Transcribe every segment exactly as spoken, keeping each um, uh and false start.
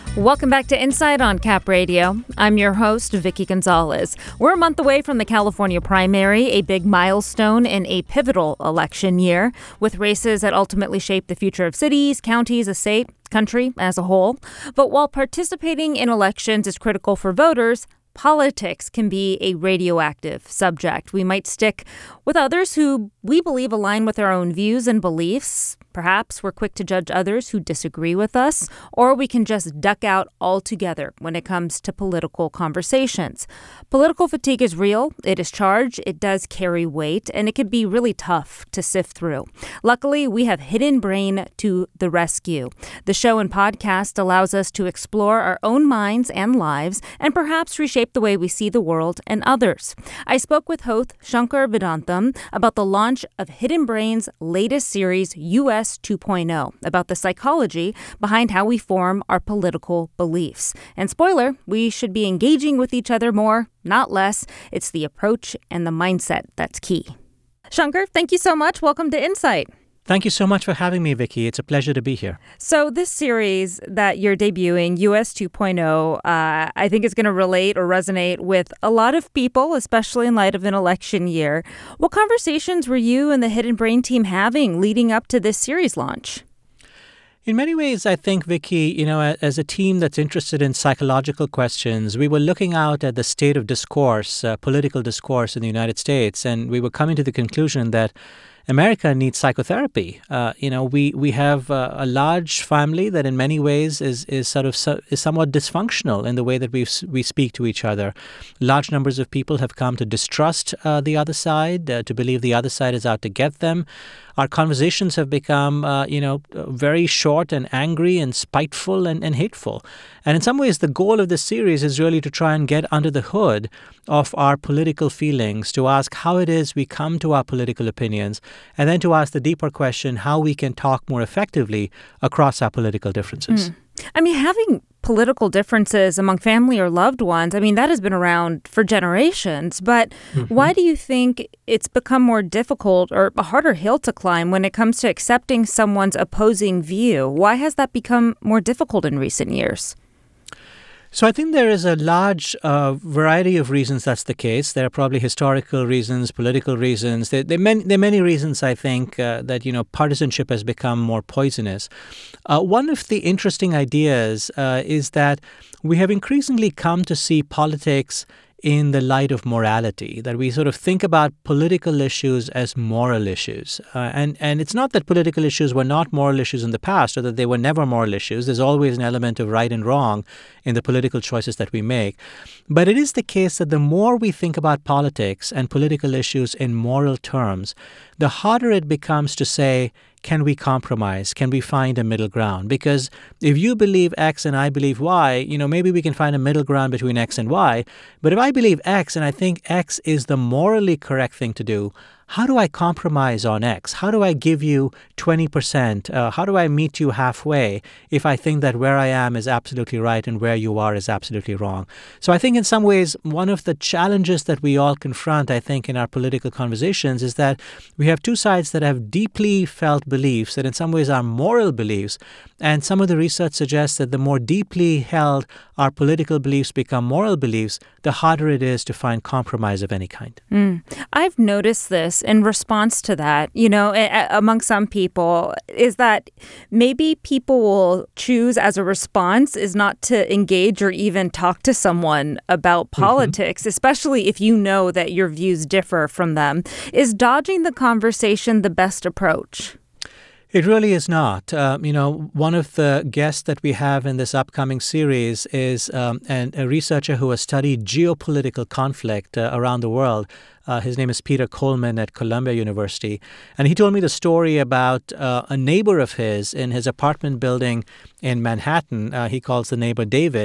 Welcome back to Insight on Cap Radio. I'm your host, Vicky Gonzalez. We're a month away from the California primary, a big milestone in a pivotal election year, with races that ultimately shape the future of cities, counties, a state, country as a whole. But while participating in elections is critical for voters, politics can be a radioactive subject. We might stick with others who we believe align with our own views and beliefs. Perhaps we're quick to judge others who disagree with us, or we can just duck out altogether when it comes to political conversations. Political fatigue is real, it is charged, it does carry weight, and it can be really tough to sift through. Luckily, we have Hidden Brain to the rescue. The show and podcast allows us to explore our own minds and lives and perhaps reshape the way we see the world and others. I spoke with host Shankar Vedantam about the launch of Hidden Brain's latest series, U S two point oh, about the psychology behind how we form our political beliefs. And spoiler, we should be engaging with each other more, not less. It's the approach and the mindset that's key. Shankar, thank you so much. Welcome to Insight. Thank you so much for having me, Vicky. It's a pleasure to be here. So this series that you're debuting, U S two point oh, uh, I think is going to relate or resonate with a lot of people, especially in light of an election year. What conversations were you and the Hidden Brain team having leading up to this series launch? In many ways, I think, Vicky, you know, as a team that's interested in psychological questions, we were looking out at the state of discourse, uh, political discourse in the United States, and we were coming to the conclusion that America needs psychotherapy. Uh, you know, we we have uh, a large family that in many ways is is sort of so, is somewhat dysfunctional in the way that we we speak to each other. Large numbers of people have come to distrust uh, the other side, uh, to believe the other side is out to get them. Our conversations have become, uh, you know, very short and angry and spiteful and, and hateful. And in some ways, the goal of this series is really to try and get under the hood of our political feelings, to ask how it is we come to our political opinions, and then to ask the deeper question, how we can talk more effectively across our political differences. Mm. I mean, having political differences among family or loved ones, I mean, that has been around for generations. But mm-hmm. why do you think it's become more difficult or a harder hill to climb when it comes to accepting someone's opposing view? Why has that become more difficult in recent years? So I think there is a large uh, variety of reasons that's the case. There are probably historical reasons, political reasons. There, there, are, many, there are many reasons, I think, uh, that, you know, partisanship has become more poisonous. Uh, one of the interesting ideas uh, is that we have increasingly come to see politics in the light of morality, that we sort of think about political issues as moral issues. Uh, and, and it's not that political issues were not moral issues in the past or that they were never moral issues. There's always an element of right and wrong in the political choices that we make. But it is the case that the more we think about politics and political issues in moral terms, the harder it becomes to say, can we compromise? Can we find a middle ground? Because if you believe X and I believe Y, you know, maybe we can find a middle ground between X and Y. But if I believe X and I think X is the morally correct thing to do, how do I compromise on X? How do I give you twenty percent? Uh, how do I meet you halfway if I think that where I am is absolutely right and where you are is absolutely wrong? So I think in some ways, one of the challenges that we all confront, I think, in our political conversations is that we have two sides that have deeply felt beliefs that in some ways are moral beliefs. And some of the research suggests that the more deeply held our political beliefs become moral beliefs, the harder it is to find compromise of any kind. Mm. I've noticed this in response to that, you know, a- among some people, is that maybe people will choose as a response is not to engage or even talk to someone about politics, mm-hmm. especially if you know that your views differ from them. Is dodging the conversation the best approach? It really is not. Uh, you know, one of the guests that we have in this upcoming series is um, an, a researcher who has studied geopolitical conflict uh, around the world. Uh, his name is Peter Coleman at Columbia University. And he told me the story about uh, a neighbor of his in his apartment building in Manhattan. Uh, he calls the neighbor David.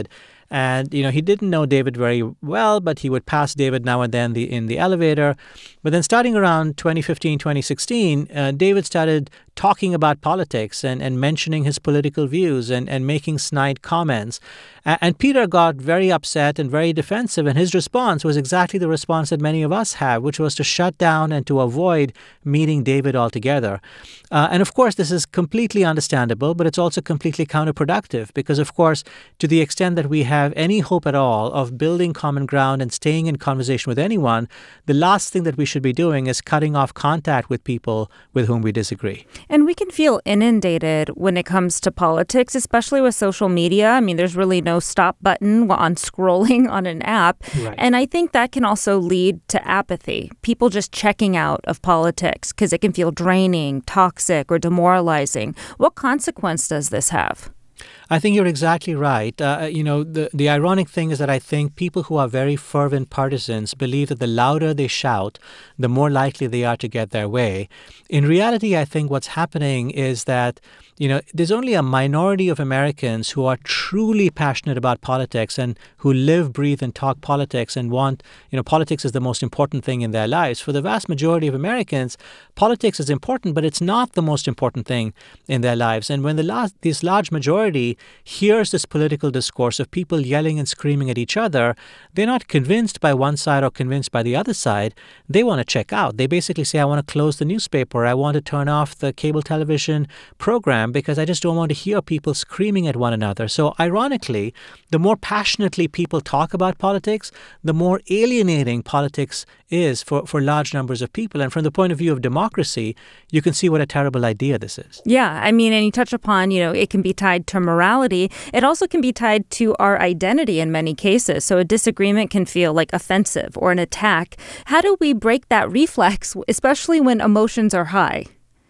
And, you know, he didn't know David very well, but he would pass David now and then the, in the elevator. But then starting around twenty fifteen, twenty sixteen, uh, David started talking about politics and, and mentioning his political views and, and making snide comments. And, and Peter got very upset and very defensive, and his response was exactly the response that many of us have, which was to shut down and to avoid meeting David altogether. Uh, and of course, this is completely understandable, but it's also completely counterproductive because, of course, to the extent that we have any hope at all of building common ground and staying in conversation with anyone, the last thing that we should be doing is cutting off contact with people with whom we disagree. And we can feel inundated when it comes to politics, especially with social media. I mean, there's really no stop button on scrolling on an app. Right. And I think that can also lead to apathy, people just checking out of politics because it can feel draining, toxic, or demoralizing. What consequence does this have? I think you're exactly right. Uh, you know, the, the ironic thing is that I think people who are very fervent partisans believe that the louder they shout, the more likely they are to get their way. In reality, I think what's happening is that, you know, there's only a minority of Americans who are truly passionate about politics and who live, breathe, and talk politics and want, you know, politics is the most important thing in their lives. For the vast majority of Americans, politics is important, but it's not the most important thing in their lives. And when the last, this large majority hears this political discourse of people yelling and screaming at each other, they're not convinced by one side or convinced by the other side. They want to check out. They basically say, I want to close the newspaper. I want to turn off the cable television program because I just don't want to hear people screaming at one another. So ironically, the more passionately people talk about politics, the more alienating politics is for, for large numbers of people. And from the point of view of democracy, you can see what a terrible idea this is. Yeah, I mean, and you touch upon, you know, it can be tied to morality. It also can be tied to our identity in many cases. So a disagreement can feel like offensive or an attack. How do we break that reflex, especially when emotions are high?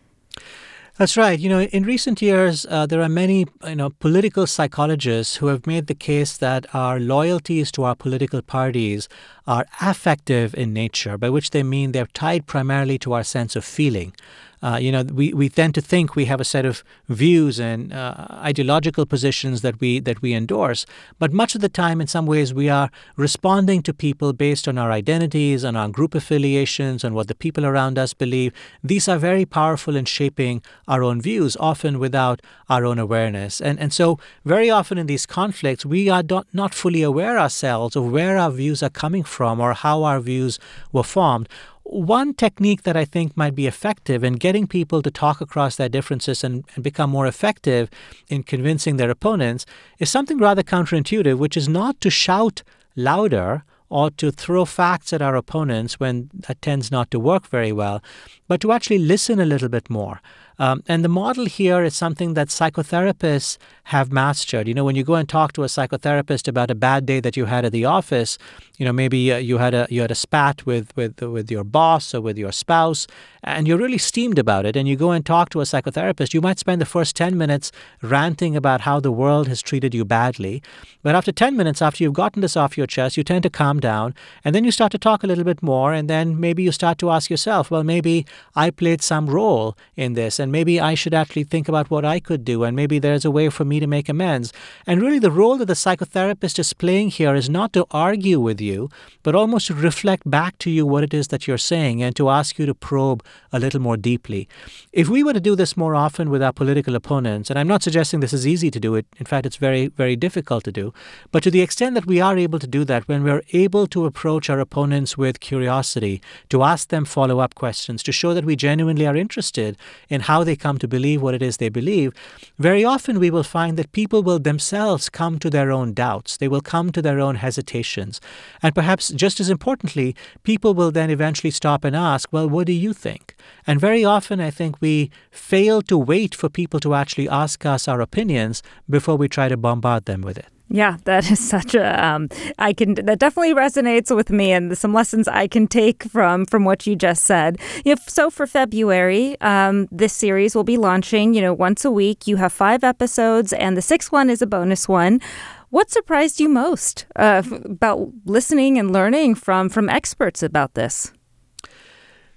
That's right. You know, in recent years, uh, there are many, you know, political psychologists who have made the case that our loyalties to our political parties are affective in nature, by which they mean they're tied primarily to our sense of feeling. Uh, you know, we, we tend to think we have a set of views and uh, ideological positions that we that we endorse. But much of the time, in some ways, we are responding to people based on our identities, on our group affiliations, on what the people around us believe. These are very powerful in shaping our own views, often without our own awareness. And and so very often in these conflicts, we are not, not fully aware ourselves of where our views are coming from or how our views were formed. One technique that I think might be effective in getting people to talk across their differences and, and become more effective in convincing their opponents is something rather counterintuitive, which is not to shout louder or to throw facts at our opponents when that tends not to work very well, but to actually listen a little bit more. Um, and the model here is something that psychotherapists have mastered. You know, when you go and talk to a psychotherapist about a bad day that you had at the office, you know, maybe uh, you had a you had a spat with, with with your boss or with your spouse, and you're really steamed about it, and you go and talk to a psychotherapist, you might spend the first ten minutes ranting about how the world has treated you badly. But after ten minutes, after you've gotten this off your chest, you tend to calm down, and then you start to talk a little bit more, and then maybe you start to ask yourself, well, maybe I played some role in this, and maybe I should actually think about what I could do, and maybe there's a way for me to make amends. And really the role that the psychotherapist is playing here is not to argue with you, but almost to reflect back to you what it is that you're saying and to ask you to probe a little more deeply. If we were to do this more often with our political opponents, and I'm not suggesting this is easy to do it, in fact, it's very, very difficult to do, but to the extent that we are able to do that, when we're able to approach our opponents with curiosity, to ask them follow-up questions, to show that we genuinely are interested in how they come to believe what it is they believe, very often we will find that people will themselves come to their own doubts. They will come to their own hesitations. And perhaps just as importantly, people will then eventually stop and ask, well, what do you think? And very often I think we fail to wait for people to actually ask us our opinions before we try to bombard them with it. Yeah, that is such a, um, I can, that definitely resonates with me and some lessons I can take from, from what you just said. If, so for February, um, this series will be launching, you know, once a week. You have five episodes and the sixth one is a bonus one. What surprised you most uh, about listening and learning from, from experts about this?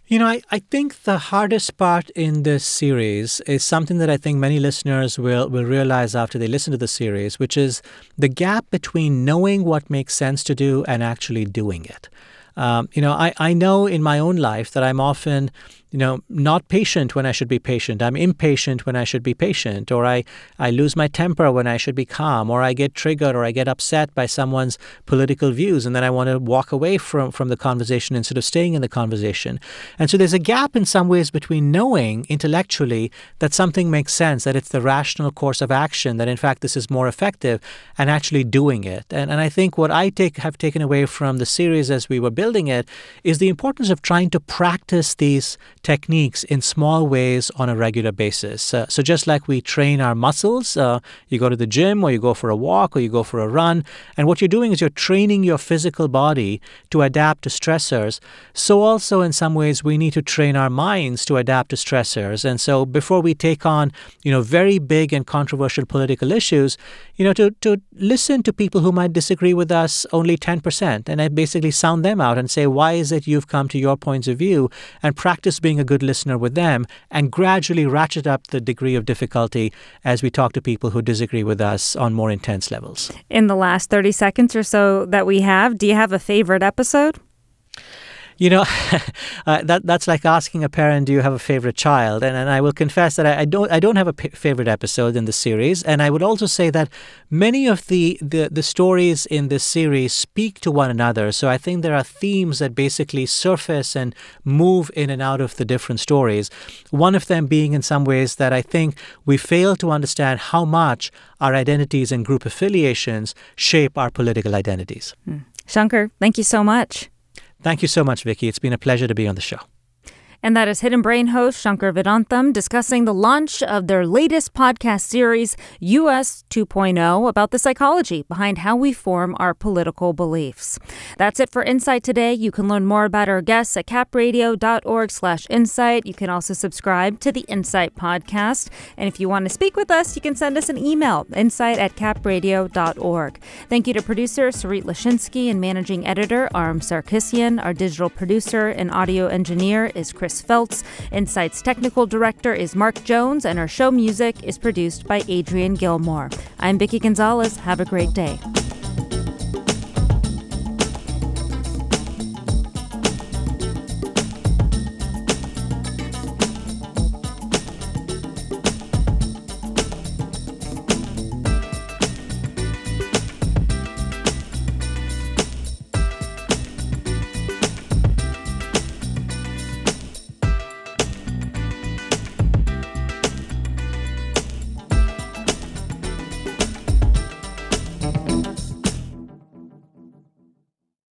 You know, I, I think the hardest part in this series is something that I think many listeners will, will realize after they listen to the series, which is the gap between knowing what makes sense to do and actually doing it. Um, you know, I, I know in my own life that I'm often, you know, not patient when I should be patient. I'm impatient when I should be patient, or I, I lose my temper when I should be calm, or I get triggered or I get upset by someone's political views, and then I want to walk away from, from the conversation instead of staying in the conversation. And so there's a gap in some ways between knowing intellectually that something makes sense, that it's the rational course of action, that in fact this is more effective, and actually doing it. And, and I think what I take have taken away from the series as we were building it is the importance of trying to practice these techniques in small ways on a regular basis. Uh, so just like we train our muscles, uh, you go to the gym or you go for a walk or you go for a run, and what you're doing is you're training your physical body to adapt to stressors. So also in some ways we need to train our minds to adapt to stressors. And so before we take on, you know, very big and controversial political issues, you know, to, to listen to people who might disagree with us only ten percent, and I basically sound them out and say, why is it you've come to your points of view, and practice being a good listener with them, and gradually ratchet up the degree of difficulty as we talk to people who disagree with us on more intense levels. In the last thirty seconds or so that we have, do you have a favorite episode? You know, uh, that that's like asking a parent, do you have a favorite child? And and I will confess that I, I don't I don't have a p- favorite episode in the series. And I would also say that many of the, the, the stories in this series speak to one another. So I think there are themes that basically surface and move in and out of the different stories. One of them being in some ways that I think we fail to understand how much our identities and group affiliations shape our political identities. Hmm. Shankar, thank you so much. Thank you so much, Vicky. It's been a pleasure to be on the show. And that is Hidden Brain host Shankar Vedantam discussing the launch of their latest podcast series, U S two point oh, about the psychology behind how we form our political beliefs. That's it for Insight today. You can learn more about our guests at capradio.org slash insight. You can also subscribe to the Insight podcast. And if you want to speak with us, you can send us an email, insight at capradio dot org. Thank you to producer Sarit Lashinsky and managing editor Aram Sarkisian. Our digital producer and audio engineer is Chris Chris Feltz. Insight's technical director is Mark Jones, and our show music is produced by Adrian Gilmore. I'm Vicky Gonzalez. Have a great day.